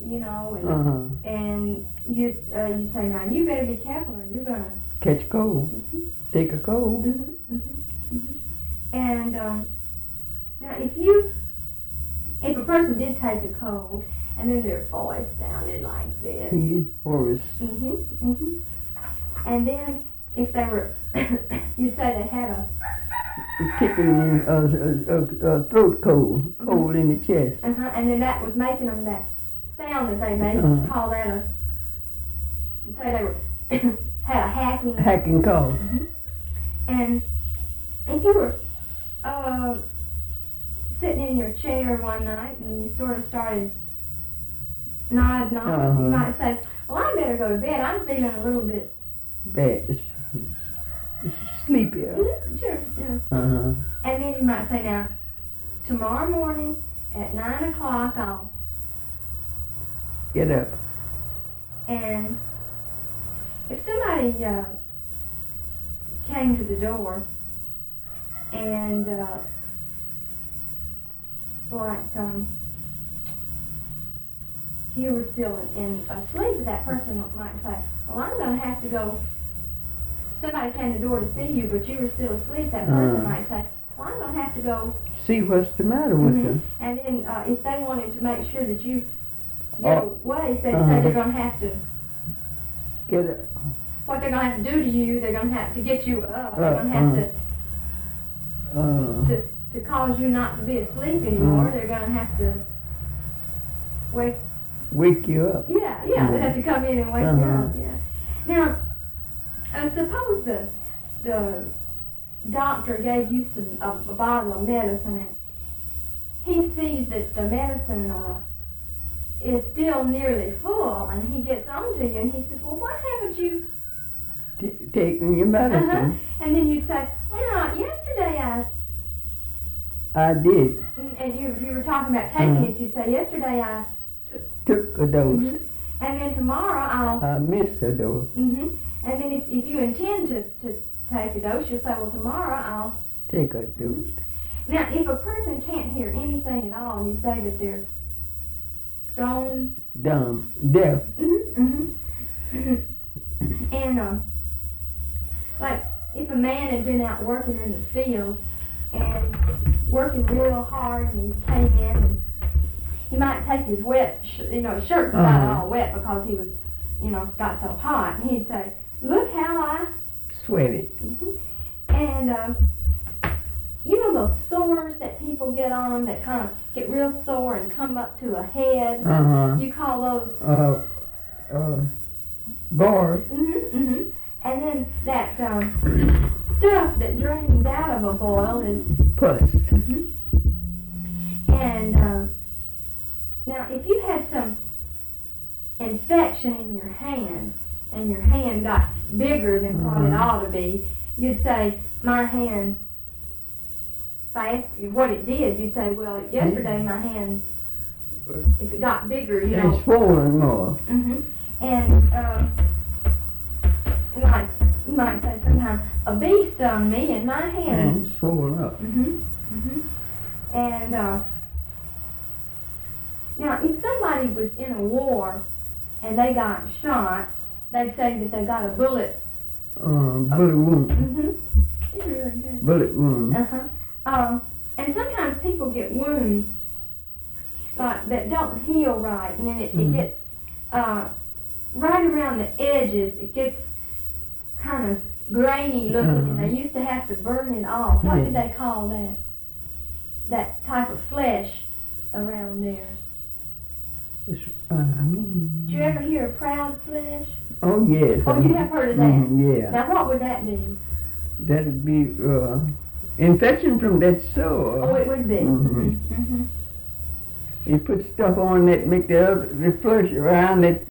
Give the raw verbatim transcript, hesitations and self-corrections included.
you know, and Uh-huh. and you uh, you say, now you better be careful or you're gonna Catch cold. mm-hmm. Take a cold. Mm-hmm, mm-hmm, mm-hmm. And um, now if you if a person did take a cold and then their voice sounded like this, He, Horace. mm-hmm, mm-hmm. And then if they were, you'd say they had a Tickling, uh, uh, uh, uh, throat cold, cold in the chest. uh-huh, and then that was making them that sound that they made. Uh-huh. Call that a. You'd say they were had a hacking. Hacking cough. Mm-hmm. And if you were uh, sitting in your chair one night and you sort of started nodding off, Uh-huh. you might say, well, I better go to bed. I'm feeling a little bit Bad. It's, it's sleepier. mm-hmm, sure, yeah. Uh-huh. And then you might say, now, tomorrow morning at nine o'clock, I'll, Get up. and if somebody uh, came to the door and uh, like um, you were still in, in asleep, that person might say, well, I'm going to have to go. Somebody came to the door to see you, but you were still asleep. That person Uh. might say, well, I'm going to have to go. See what's the matter with Mhm. them. And then uh, if they wanted to make sure that you get Oh. away, they'd Uh-huh. say they're going to have to, Get up. what they're going to have to do to you, they're going to have to get you up. They're Uh, going to have uh. to, Uh, to, to cause you not to be asleep anymore. Mhm. They're going to have to wake wake you up. Yeah, yeah, they have to come in and wake Uh-huh. you up, yeah. Now, uh, suppose the the doctor gave you some a, a bottle of medicine and he sees that the medicine uh, is still nearly full and he gets on to you and he says, well, why haven't you... T- taking your medicine. Uh-huh. And then you'd say, well, no, yesterday I... I did. And, and you, you were talking about taking Uh-huh. it, you'd say, yesterday I... Took a dose. Mhm. And then tomorrow I'll... I missed a dose. hmm And then if, if you intend to, to take a dose, you'll say, well, tomorrow I'll... Take a dose. Now, if a person can't hear anything at all, you say that they're stone... Dumb. Deaf. Mm-hmm. Mm-hmm. And, um, like, if a man had been out working in the field and working real hard and he came in and he might take his wet, sh- you know, his shirt got Uh-huh. all wet because he was, you know, got so hot. And he'd say, look how I... Sweaty. Mhm. And, uh, you know those sores that people get on them that kind of get real sore and come up to a head? Uh-huh. You call those... Uh, uh, bars. Mm-hmm, mm-hmm. And then that um, stuff that drains out of a boil is... Pus. Mm-hmm. And, uh, now if you had some infection in your hand, and your hand got bigger than what it Mhm. ought to be, you'd say, my hand... If I asked you what it did, you'd say, well, yesterday my hand, if it got bigger, you know... And swollen more. hmm And, uh, like, you might say sometimes, a bee stung me and my hand... And swollen up. hmm hmm And, uh, now, if somebody was in a war and they got shot, they'd say that they got a bullet... Um, bullet wound. hmm It's really good. Bullet wound. Uh-huh. Um, and sometimes people get wounds like that don't heal right, and then it, Mhm. it gets uh, right around the edges. It gets kind of grainy looking, and they Uh-huh. used to have to burn it off. What Yeah. did they call that? That type of flesh around there. It's, uh, mm. Did you ever hear of proud flesh? Oh, yes. Oh, you have heard of that? Mhm, yeah. Now, what would that be? That'd be uh, infection from that sore. Oh, it would be. Mhm. Mm-hmm. You put stuff on that make the other the flesh around that